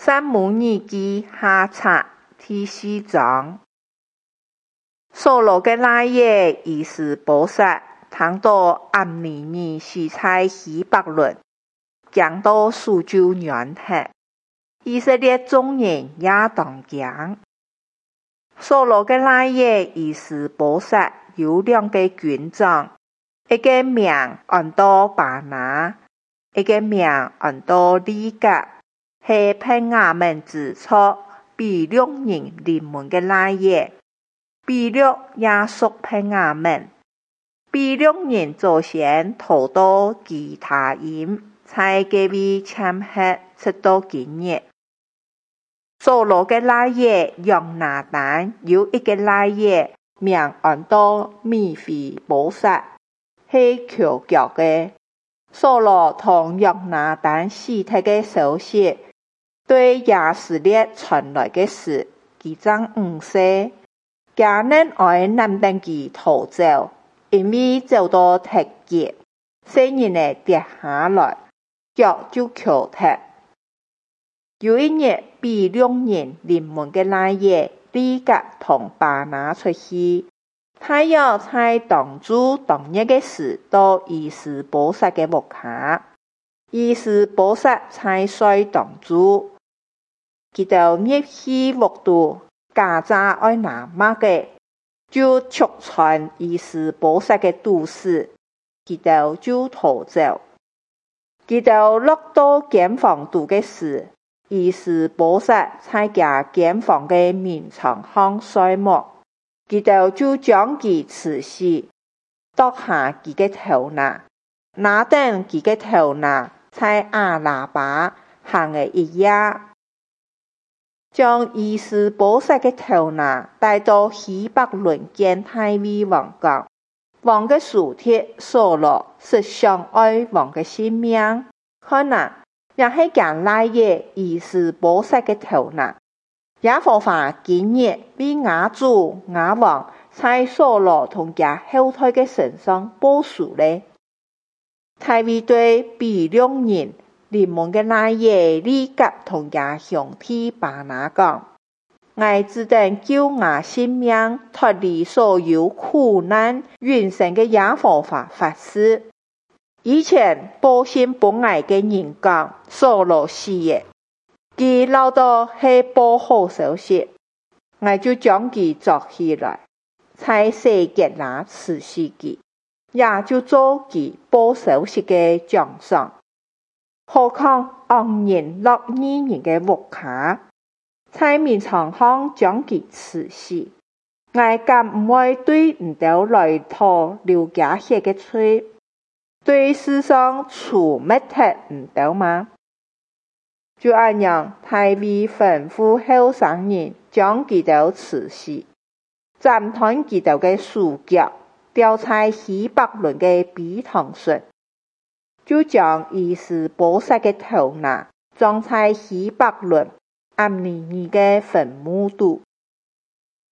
三母日記下冊第4章。所羅嘅那夜，伊是菩薩，聽到暗尼尼是在希伯倫，講到蘇州遠客，以色列眾人也同講。所羅嘅那夜，伊是菩薩，有2個軍長，一個名按到巴拿，一個名按到利甲。係便雅憫之初比略人臨門嘅那夜，比略也屬便雅憫。比略人祖先逃到基他因，在嗰位簽合直到今日。所羅嘅那夜，約拿單有一個那夜，名按到米非波撒，係蹺腳嘅。所羅同約拿單死體嘅消息，對以色列傳來嘅事，佢將5歲，家人愛難等佢逃走，因為走到敵境，聖人呢跌下來，腳就蹺脫。有一日，比略人臨門嘅那夜，利甲同巴拿出去，他要在當主當日嘅事到伊斯波撒嘅木下，伊斯波撒在水當主。佢就入去屋度，家家愛拿麥嘅，就戳穿伊斯波撒嘅肚臍，佢就逃走。佢就落到監房度嘅時，伊斯波撒在家監房嘅面床上睡沒，佢就將佢刺死，剁下佢嘅頭顱，拿等佢嘅頭顱在亞拉巴行嘅一夜。將伊斯波撒嘅頭顱帶到希伯倫見大衛王講，王嘅屬鐵所羅實想愛王嘅性命，看哪，也係講那夜伊斯波撒嘅頭顱，耶和華今日為我主我王在所羅同佢後代嘅身上報仇咧。大衛對比略人臨門嘅那夜，利甲同佢兄弟巴拿講，我只等救我性命，脫離所有苦難，永生嘅耶和華發誓。以前報信本愛嘅人講，所羅死嘅，佢留到係報好消息，我就將佢捉起來，在西結拿刺死佢，也就做佢報消息嘅獎賞。何況昂人落義人嘅屋下，在面床上將佢刺死，我敢唔會對唔到來討流家血嘅罪，對世上除滅脫唔到嗎？就按樣，大衛吩咐後生人將佢刺死，斬斷佢嘅手腳，掉在希伯倫嘅避堂上。就將伊斯波撒嘅頭顱裝在希伯倫暗尼尼嘅墳墓度。